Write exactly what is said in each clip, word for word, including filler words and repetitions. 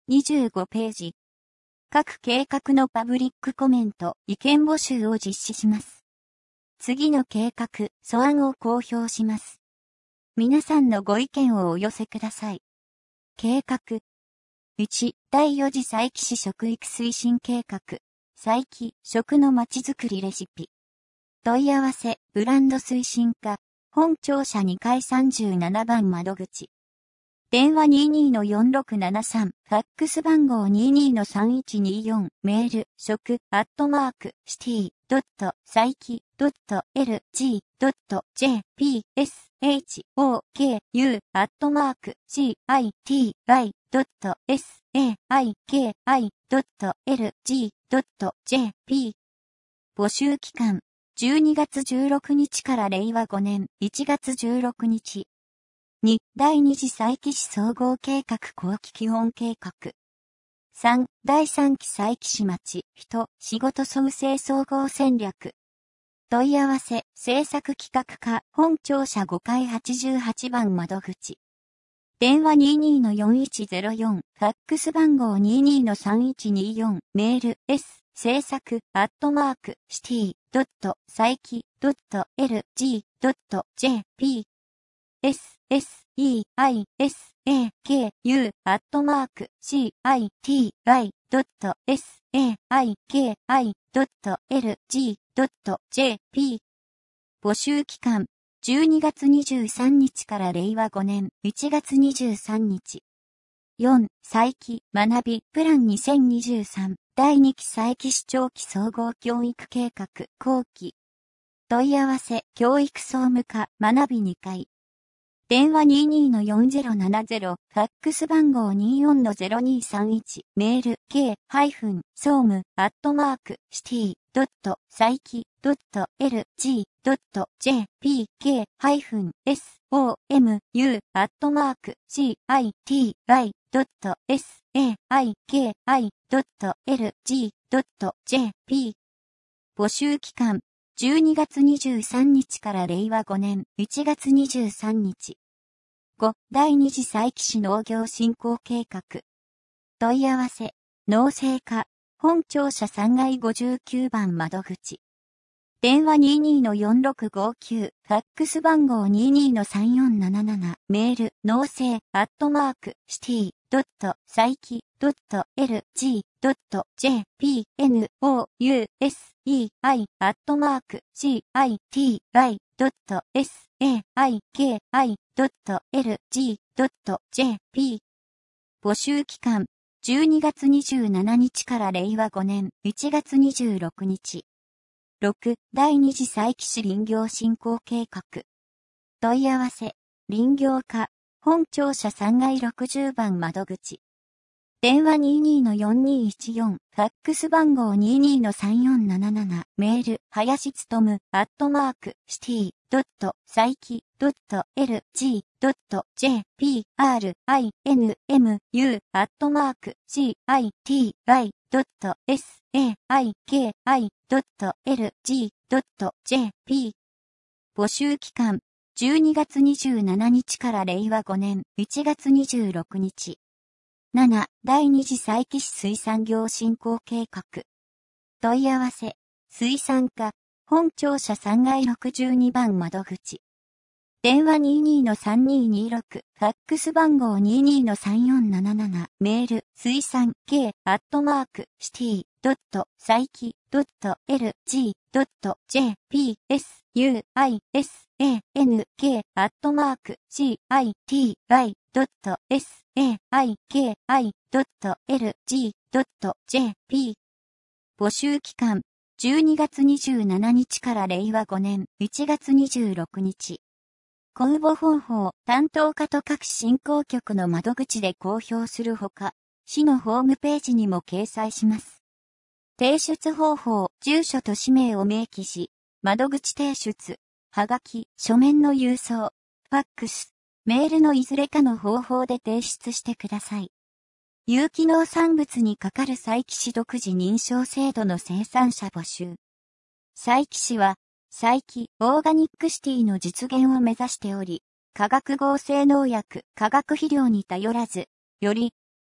にじゅうごページ。各計画のパブリックコメント、意見募集を実施します。次の計画、素案を公表します。皆さんのご意見をお寄せください。計画。いち、だいよん次佐伯市食育推進計画。佐伯、食のまちづくりレシピ。問い合わせ、ブランド推進課、本庁舎にかいさんじゅうななばん窓口。電話 にじゅうにのよんろくななさん、ファックス番号 にじゅうにのさんいちによん、メール、食、アットマーク、シティ、ドット、サイキ、ドット、エル、ジー、ドット、ジェー、ピー、エス、エイチ、オー、ケー、ユー、アットマーク、シー、アイ、ティー、ワイ、ドット、エス、エー、アイ、ケー、アイ、ドット、エル、ジー、ドット、ジェー、ピー。募集期間、じゅうにがつじゅうろくにちかられいわごねんいちがつじゅうろくにち。に、だいに次佐伯市総合計画後期基本計画。さん、だいさん期佐伯市町、人、仕事創生総合戦略。問い合わせ、制作企画課、本庁舎ごかいはちじゅうはちばん窓口。電話 にじゅうにのよんいちゼロよん、ファックス番号 にじゅうにのさんいちによん、メール、s、制作、アットマーク、シティ、ドット、佐伯、ドット、エル、ジー、ドット、ジェー、ピー。S, S, E, I, S, A, K, U, アットマーク、C, I, T, Y, ドット、S, A, I, K, I, ドット、L, G, ドット、J, P。募集期間、じゅうにがつにじゅうさんにちかられいわごねんいちがつにじゅうさんにち。よん、佐伯、学び、プランにせんにじゅうさん、だいに期佐伯市長期総合教育計画、後期。問い合わせ、教育総務課、学びにかい。電話 にじゅうにのよんゼロななゼロ、ファックス番号 にじゅうよんのゼロにさんいち、メール、k、総務、アットマーク、シティ、ドット、佐伯、ドット、エル、ジー、ドット、ジェー、ピー、ケー、エス、オー、エム、ユー、アットマーク、シー、アイ、ティー、ワイ、ドット、エス、エー、アイ、ケー、アイ、ドット、エル、ジー、ドット、ジェー、ピー。募集期間、じゅうにがつにじゅうさんにちかられいわごねんいちがつにじゅうさんにち。ご、だいに次佐伯市農業振興計画。問い合わせ、農政課、本庁舎さんがいごじゅうきゅうばん窓口。電話 にじゅうにのよんろくごきゅう、ファックス番号 にじゅうにのさんよんなななな、メール、農政、アットマーク、シティ、ドット、佐伯、ドット、エル、ジー、ドット、ジェー、ピー、エヌ、オー、ユー、エス、イー、アイ、アットマーク、シー、アイ、ティー、ワイ、ドット、エス、エー、アイ、ケー、アイ、ドット、エル、ジー、ドット、ジェー、ピー。募集期間、じゅうにがつにじゅうしちにちかられいわごねんいちがつにじゅうろくにち。ろく、だいに次佐伯市林業振興計画。問い合わせ、林業課、本庁舎さんがいろくじゅうばん窓口。電話 にじゅうにのよんにいちよん、ファックス番号 にじゅうにのさんよんなななな、メール、林努、アットマーク、シティ、ドット、佐伯、ドット、エル、ジー、ドット、ジェー、ピー、アール、アイ、エヌ、エム、ユー、アットマーク、シー、アイ、ティー、ワイ、ドット、エス、エー、アイ、ケー、アイ、ドット、エル、ジー、ドット、ジェー、ピー。募集期間、じゅうにがつにじゅうしちにちかられいわごねんいちがつにじゅうろくにち。なな、だいに次佐伯市水産業振興計画。問い合わせ、水産課、本庁舎さんがいろくじゅうにばん窓口。電話 にじゅうにのさんににろく、ファックス番号 にじゅうにのさんよんなななな、メール、水産、k、アットマーク、シティ、ドット、佐伯、ドット、エル、ジー、ドット、ジェー、ピー、エス、ユー、アイ、エス、エー、エヌ、ケー、アットマーク、シー、アイ、ティー、ワイ、ドット、エス、エー、アイ、ケー、アイ、ドット、エル、ジー、ドット、ジェー、ピー。募集期間、じゅうにがつにじゅうしちにちかられいわごねんいちがつにじゅうろくにち。公募方法、担当課と各振興局の窓口で公表するほか、市のホームページにも掲載します。提出方法、住所と氏名を明記し、窓口提出、はがき、書面の郵送、ファックス、メールのいずれかの方法で提出してください。有機農産物にかかる佐伯市独自認証制度の生産者募集。佐伯市は、佐伯オーガニックシティの実現を目指しており、化学合成農薬、化学肥料に頼らず、より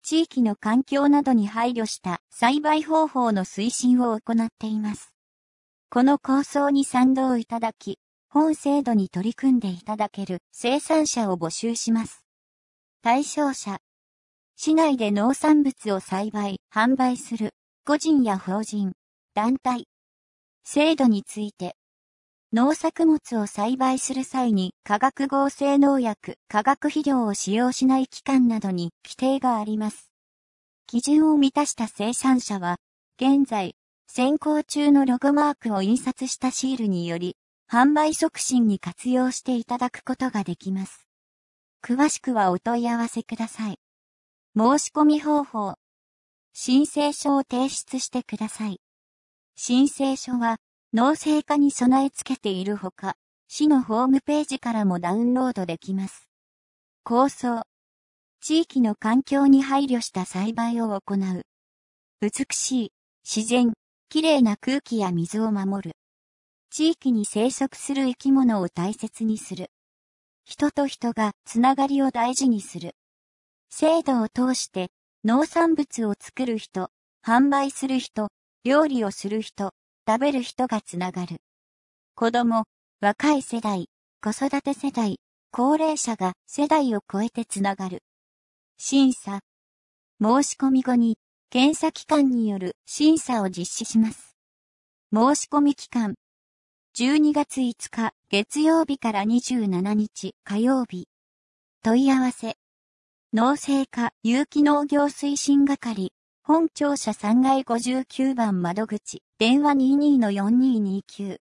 地域の環境などに配慮した栽培方法の推進を行っています。この構想に賛同いただき、本制度に取り組んでいただける生産者を募集します。対象者。市内で農産物を栽培、販売する、個人や法人、団体。制度について。農作物を栽培する際に化学合成農薬、化学肥料を使用しない期間などに規定があります。基準を満たした生産者は、現在、先行中のロゴマークを印刷したシールにより、販売促進に活用していただくことができます。詳しくはお問い合わせください。申し込み方法。申請書を提出してください。申請書は、農政課に備え付けているほか、市のホームページからもダウンロードできます。構想。地域の環境に配慮した栽培を行う。美しい、自然、きれいな空気や水を守る。地域に生息する生き物を大切にする。人と人がつながりを大事にする。制度を通して農産物を作る人、販売する人、料理をする人、食べる人がつながる。子供、若い世代、子育て世代、高齢者が世代を超えてつながる。審査。申し込み後に検査機関による審査を実施します。申し込み期間。じゅうにがついつか月曜日からにじゅうしちにち火曜日。問い合わせ。農政課有機農業推進係。本庁舎さんがいごじゅうきゅうばん窓口。電話 にじゅうにのよんにーにーきゅう。